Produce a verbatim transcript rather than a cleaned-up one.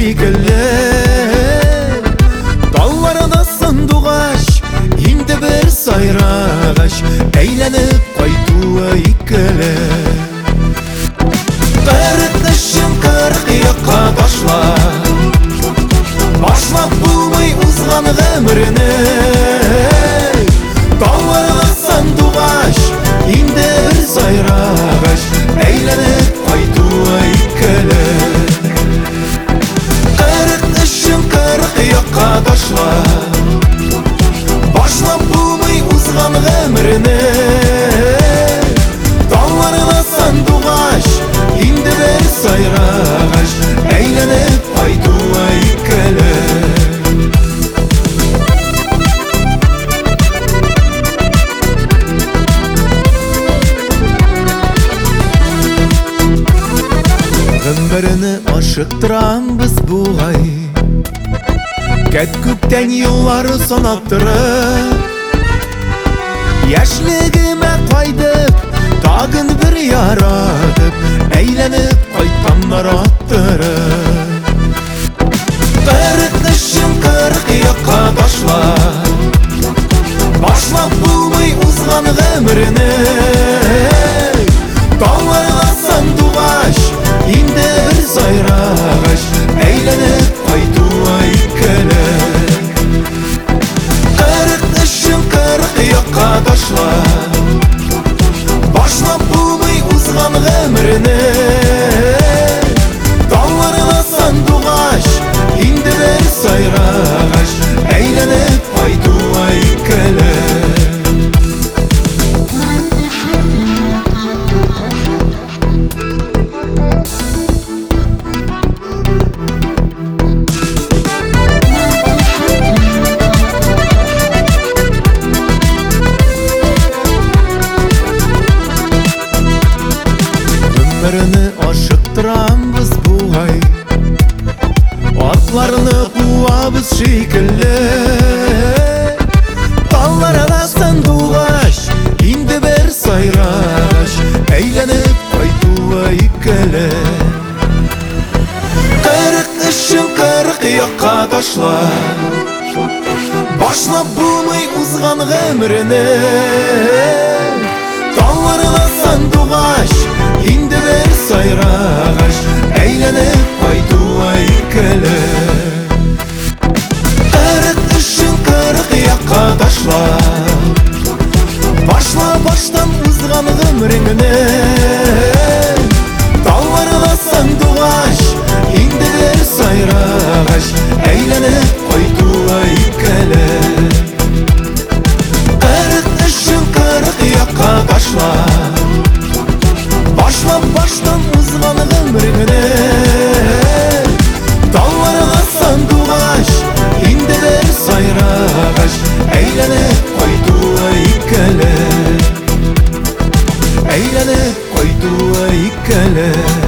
şekilli. Dallarına sandığaç, indi bir sayrağaç, eylenip kaytuğa ikkili. Kırık dışın kırık yakka taşla, başlap bulmay uzgan ömrüni. Dallarına sandığaç, indi bir sayrağaç, eylenip kaytuğa ikkili. Kırık dışın kırık yakka taşla, başlap bulmay uzgan ömrüni. Dallarına sandığaç, indi bir sayrağaç, eylenip kaytuğa ikkili. Ömrünü aşıttıran biz bu ay, ket kökten yılları sanattırıp, yaşligime qaydıp, tagın bir yaratıp, eylenip qaytanlar attırıp. Kırık dışın kırık yakka taşla, başlap bulmay uzgan ömrüni. Dallarına sandığaç, indi bir sayrağaç, eylenip kaytuğa ikkili. Kırık dışın kırık yakka taşla, başlap bulmay uzgan ömrüni. Dallarına sandığaç, indi bir sayrağaç, eylenip kaytuğa ikkili. Ömrünü aşıttıran biz bu ay, atlarını kuvabız şekilli. Dallarına sandığaç, indi bir sayrağaç, eylenip kaytuğa ikkili. Kırık dışın kırık yakka taşla, başlap bulmay uzgan ömrüni. Dallarına sandığaç, indi bir sayrağaç, eylenip kaytuğa ikkili. Kırık dışın kırık yakka taşla, başla baştan uzgan ömrüni. Dallarına sandığaç, indi bir sayrağaç, eylenip kaytuğa ikkili. Kırık dışın kırık yakka taşla, başlap baştan uzgan ömrüni. Dallarına sandığaç, indi bir sayrağaç, eylenip kaytuğa ikkili. Eylenip kaytuğa ikkili.